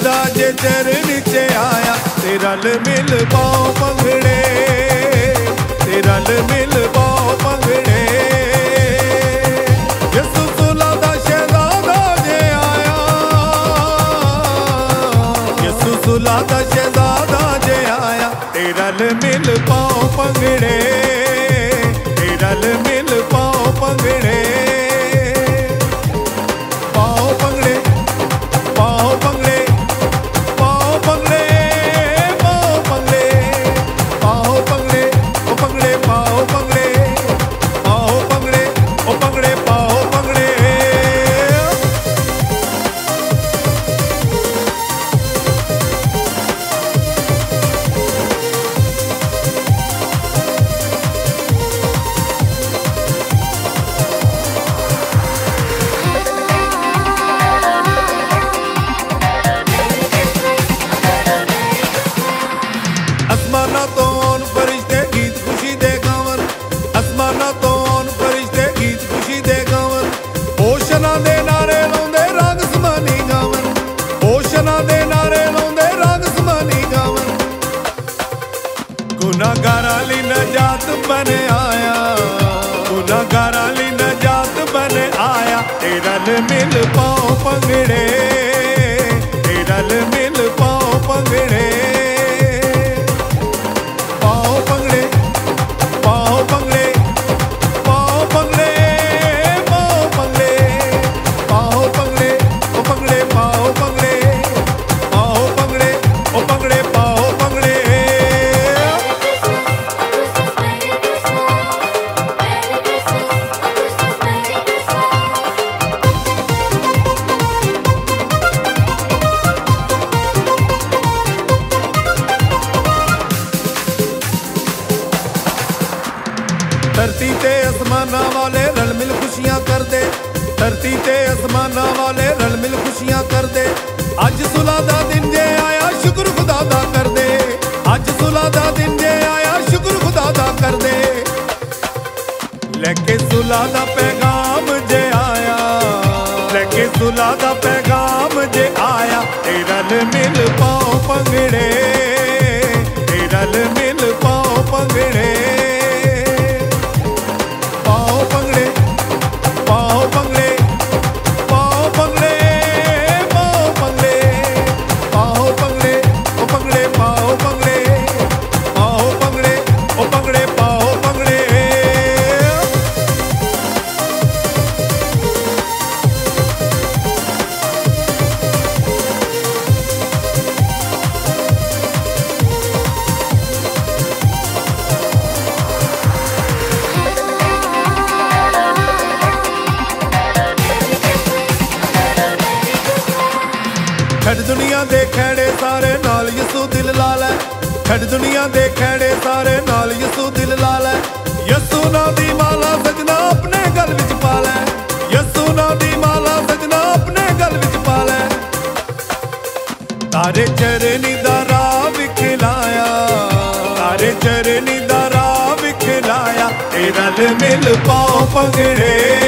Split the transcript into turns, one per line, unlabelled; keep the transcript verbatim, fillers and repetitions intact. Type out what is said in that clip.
दा जे चरण च आया ते रल मिल पाओ पंगड़े, ते रल मिल पाओ पंगड़े। यसू सुला दा शहजादा जे आया, यसू सुला दा शहजादा जे आया ते रल मिल पाओ पंगड़े, ते रल मिल पाओ पंगड़े। आसमाना तो आन फरिश्ते गीत खुशी दे गावन, आसमाना तो आन फरिश्ते गीत खुशी दे गावन। ओशना दे नारे लाउंदे राग समानी गावन, ओशना दे नारे लाउंदे राग समानी गावन। गुनाहगारां लई नजात बन आया, गुनाहगारां लई नजात बन आया ते रल मिल पाओ पंगड़े, ते रल मिल पाओ पंगड़े। धरती ते आसमाना वाले रल मिल खुशियां कर दे, धरती ते आसमाना वाले रल मिल खुशियां कर दे। अज सुला दा दिन जे आया शुक्र खुदा दा कर दे, अज सुला दा दिन जे आया शुक्र खुदा दा कर दे। लेके सुला दा पैगाम जे आया, लेके सुला दा पैगाम जे आया ते रल मिल पाओ पंगड़े, ते रल मिल पाओ पंगड़े। छड़ दुनिया दे खैड़े सारे नाल यसू दिल ला लै, छड़ दुनिया दे खैड़े सारे नाल यसू दिल ला लै। यसू ना दी माला सजना अपने गल विच पा लै, यसू ना दी माला सजना अपने गल विच पा लै। तारे चरनी दा राह विखलाया, तारे चरनी दा राह विखलाया ते रल मिल पाओ पंगड़े।